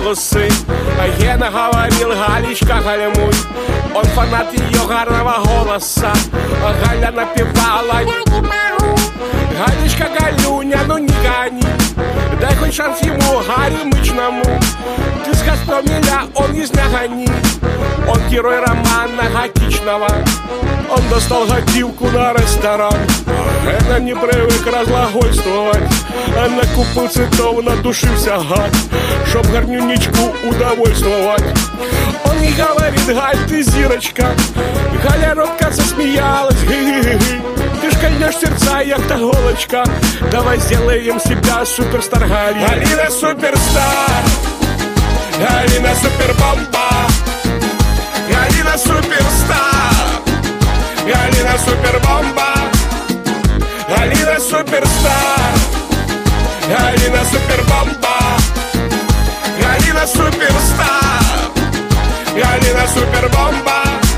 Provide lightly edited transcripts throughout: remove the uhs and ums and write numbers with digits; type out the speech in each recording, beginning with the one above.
волосы. Гена говорил: Галечка, гальмуй. Он фанат ее гарного голоса. Галя напевала: я не могу. Галечка, Галюня, ну не гони. Дай хоть шанс ему, горемычному. Ты с Гастромеля, он из Нягани. Он герой романа готичного. Он достал готивку на ресторан. Гена не привык разглагольствовать. Накупил цветов, надушился гад, чтоб гарнюнечку удовольствовать. Он ей говорит: Галь, ты зирочка. Галя робко засмеялась: ты ж кольнешь сердца, як та голочка. Давай сделаем себя суперстар Галина. Галина суперстар, Галина супербомба, Галина суперстар, Галина супербомба, Галина суперстар, Галина супербомба, Галина суперстар, Галина супербомба.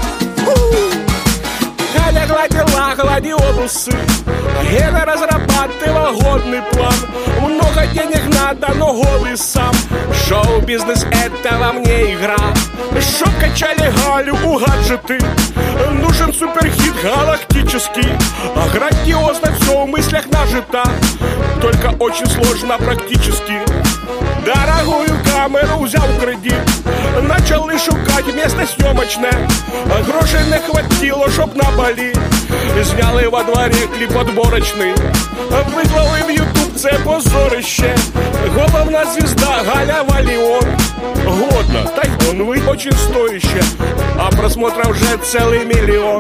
Галя гладила гладиолусы, Гена разрабатывал годный план. Много денег надо, но голый сам. Шоу-бизнес — это во мне игра. Чтоб качали Галю у гаджеты, нужен суперхит галактический. А грандиозно все в мыслях нажито, только очень сложно практически. Дорогую камеру взял в кредит, начал и шукать место съемочное. Грошей не хватило, чтоб на Бали. Снял и во дворе клип отборочный, выклал и в ютуб, це позорище. Головна звезда Галя Валион. Годно, тайгон, вы очень стояще, а просмотров уже целый миллион.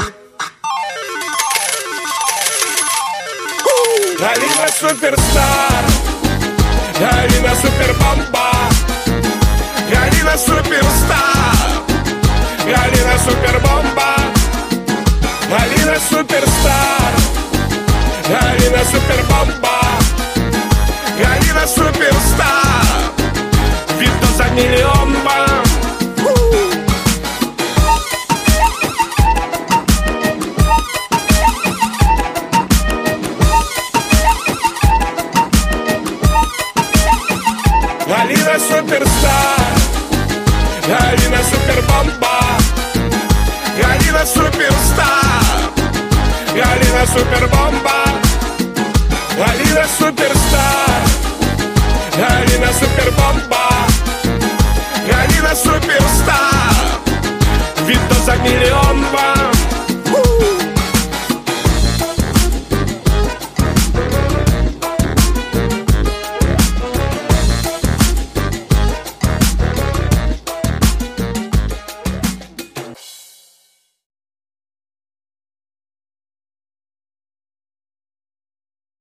Галина суперстар, Галина супербомба, Галина суперстар, Галина супербомба, Галина суперстар, Галина супербомба, Галина суперстар. Видно за миллион бам. Галина суперстар, Галина супербомба, Галина суперстар, Галина супербомба, Галина суперстар, Галина супербомба, Галина суперстар. Видно за миллион бам.